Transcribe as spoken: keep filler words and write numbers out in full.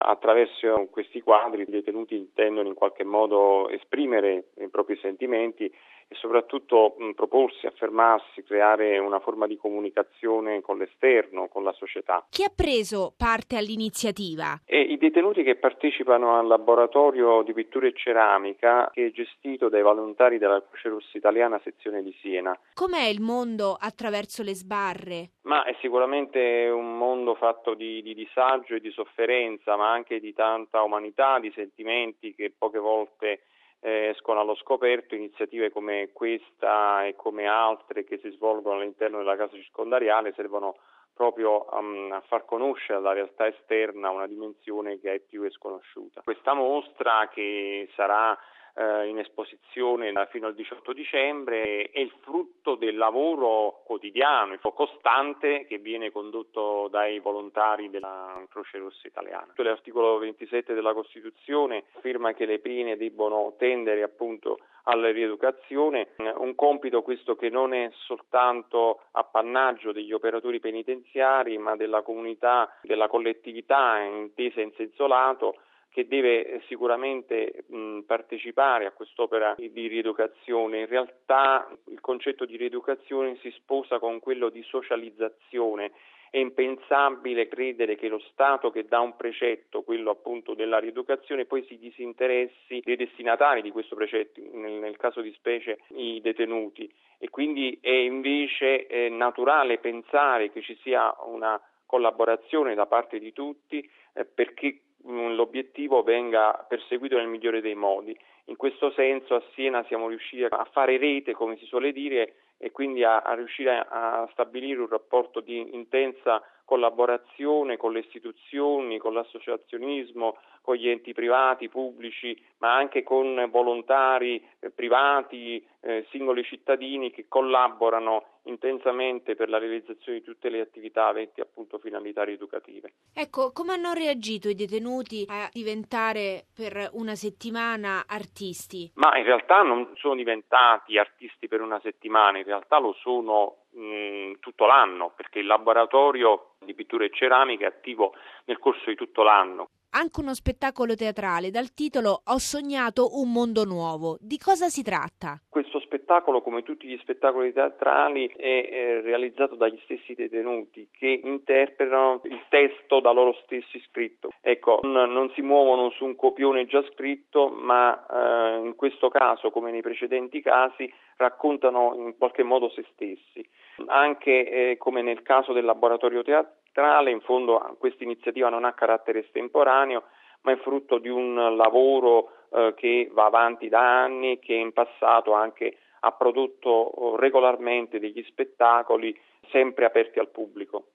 Attraverso questi quadri i detenuti intendono in qualche modo esprimere i propri sentimenti e soprattutto mh, proporsi, affermarsi, creare una forma di comunicazione con l'esterno, con la società. Chi ha preso parte all'iniziativa? E i detenuti che partecipano al laboratorio di pittura e ceramica, che è gestito dai volontari della Croce Rossa Italiana sezione di Siena. Com'è il mondo attraverso le sbarre? Ma è sicuramente un mondo fatto di, di disagio e di sofferenza, ma anche di tanta umanità, di sentimenti che poche volte eh, escono allo scoperto. Iniziative come questa e come altre che si svolgono all'interno della casa circondariale servono proprio um, a far conoscere alla realtà esterna una dimensione che è più è sconosciuta. Questa mostra, che sarà eh, in esposizione fino al diciotto dicembre, è il frutto del lavoro quotidiano, costante, che viene condotto dai volontari della Croce Rossa Italiana. L'articolo ventisette della Costituzione afferma che le pene debbono tendere appunto alla rieducazione, un compito questo che non è soltanto appannaggio degli operatori penitenziari, ma della comunità, della collettività intesa in senso lato, che deve sicuramente mh, partecipare a quest'opera di rieducazione. In realtà il concetto di rieducazione si sposa con quello di socializzazione. È impensabile credere che lo Stato, che dà un precetto, quello appunto della rieducazione, poi si disinteressi dei destinatari di questo precetto, nel, nel caso di specie i detenuti, e quindi è invece eh, naturale pensare che ci sia una collaborazione da parte di tutti eh, perché mh, l'obiettivo venga perseguito nel migliore dei modi. In questo senso a Siena siamo riusciti a fare rete, come si suole dire, e quindi a, a riuscire a, a stabilire un rapporto di intensa collaborazione con le istituzioni, con l'associazionismo, con gli enti privati, pubblici, ma anche con volontari eh, privati, eh, singoli cittadini che collaborano intensamente per la realizzazione di tutte le attività aventi appunto finalità rieducative. Ecco, come hanno reagito i detenuti a diventare per una settimana artisti? Ma in realtà non sono diventati artisti per una settimana, in realtà lo sono mh, tutto l'anno, perché il laboratorio di pittura e ceramica è attivo nel corso di tutto l'anno. Anche uno spettacolo teatrale dal titolo Ho sognato un mondo nuovo. Di cosa si tratta? Questo spettacolo, come tutti gli spettacoli teatrali, è, è realizzato dagli stessi detenuti che interpretano il testo da loro stessi scritto. Ecco, non, non si muovono su un copione già scritto, ma eh, in questo caso, come nei precedenti casi, raccontano in qualche modo se stessi. Anche eh, come nel caso del laboratorio teatrale, in fondo questa iniziativa non ha carattere estemporaneo, ma è frutto di un lavoro eh, che va avanti da anni, che in passato anche ha prodotto regolarmente degli spettacoli sempre aperti al pubblico.